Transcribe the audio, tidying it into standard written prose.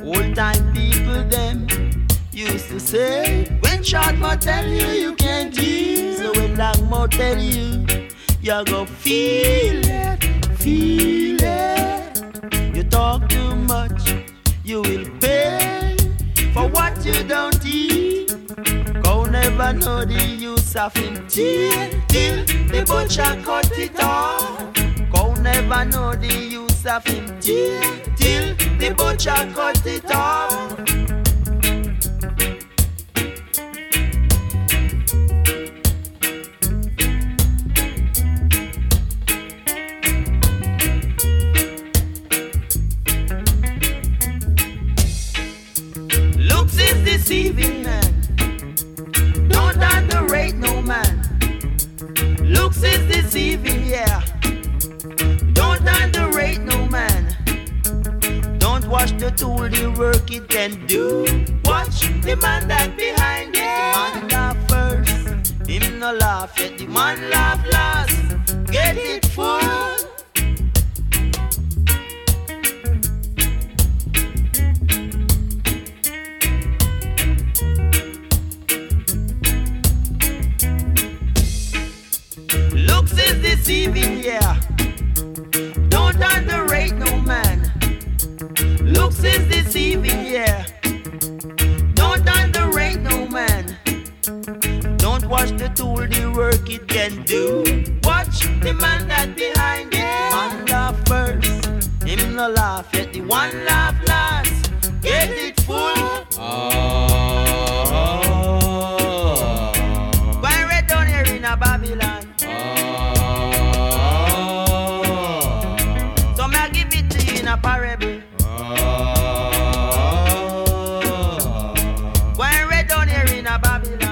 Old time people them used to say, when short mouth tell you you can't hear, so when long mouth tell you, you go feel it, feel it. You talk too much, you will pay for what you don't eat. Go never know the use of him till the butcher cut it off. Go never know the use of him till the butcher cut it off. Looks is deceiving, man. Don't underrate no man. Looks is deceiving, yeah. Don't underrate no man. Don't watch the tool, the work it can do. Watch the man that behind it. The man laugh first, him no laugh yet. The man laugh last, get it full. Looks is deceiving, yeah. Don't underrate no man. Looks is deceiving, yeah. Don't underrate no man. Don't watch the tool, the work it can do. Watch the man that behind it. Man laugh first, him no laugh yet. The one laugh last, get it full. Why red down here in a Babylon? So me I give it to you in a parable. Why red down here in a Babylon?